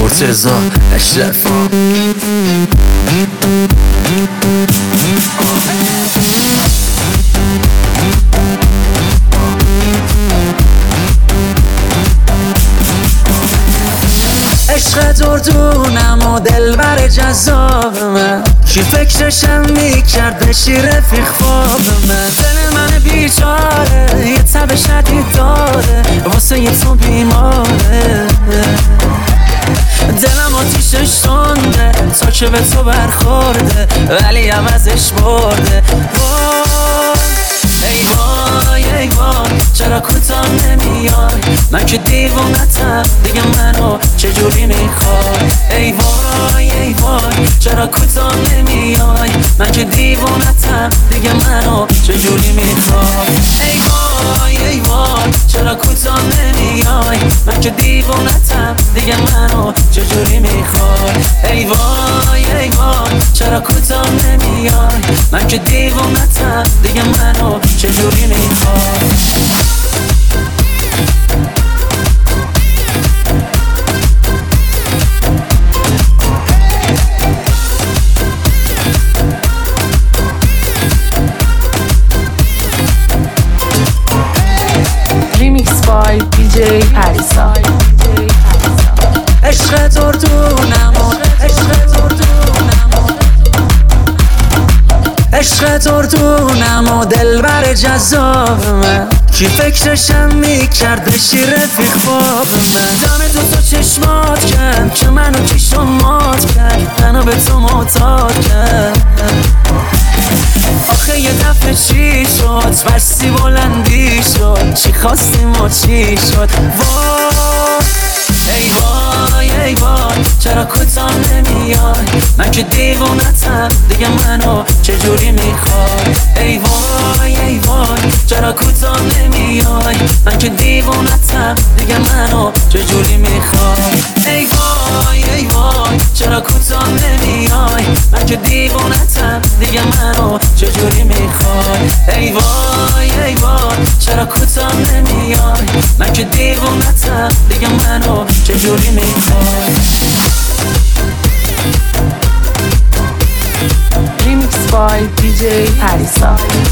مرتضی اشرفی. عشق دردونم و دلبر جذاب من، کی فکرشم میکرد بشی رفیق خواب من. دل من بیچاره یه تب شدید داره، واسه یه تو بیماره. دلم آتیشش تنده تا که به تو برخورده، ولی عوضش برده. ای وای ای وای چرا کوتاه نمیای، من که دیوونتم دیگه منو چجوری میخوای. ای وای ای وای چرا کوتاه نمیای، من که دیوونتم دیگه منو چجوری میخوای. ای وای ای وای چرا کوتاه نمیای، من که دیوونتم دیگه منو چجوری میخوای. ای وای ای وای چرا کوتاه نمیای، من که دیوونتم دیگه منو چجوری میخوای. Remix by DJ پریسا. عشق دردونم و عشق دردونم و دلبر جذاب من، کی فکرشم میکرد بشی رفیق خواب من. دم تو چشمات کرد که منو کشم مات کرد، منو به تو معتاد کرد. آخه یه دفعه چی شد، بستی بلندی شد، چی خواستیم و چی شد. ای وای ای وای چرا کوتاه نمیای، من که دیوونتم دیگه منو چجوری میخوای. ای وای ای وای چرا کوتاه نمیای، من که دیوونتم دیگه منو چجوری میخوای. ای وای ای وای چرا کوتاه نمیای، من که دیوونتم دیگه منو چجوری میخوای. ای وای ای وای چرا کوتاه نمیای، من که دیوونتم دیگه منو چجوری میخوای. Remix by DJ پریسا.